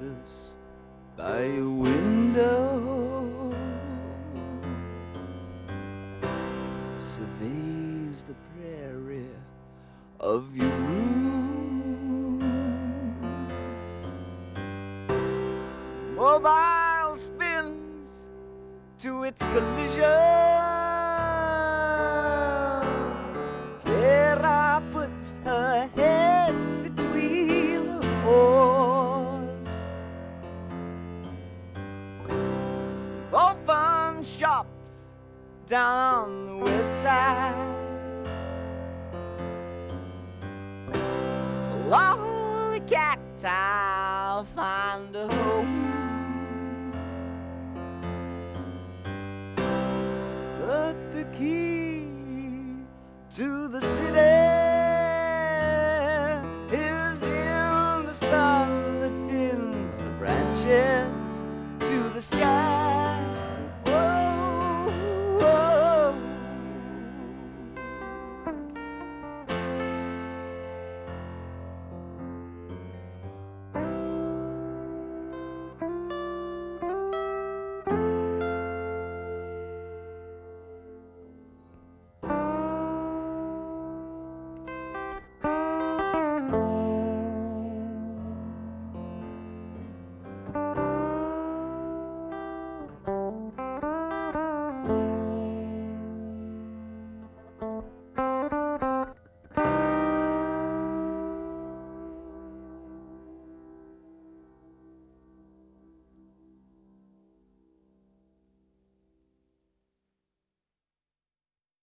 Texas by a window, surveys the prairie of your room. Mobile spins to its collision. Clara puts her head between her paws. We've opened shops down on the west side. Lolly cat, I'll find a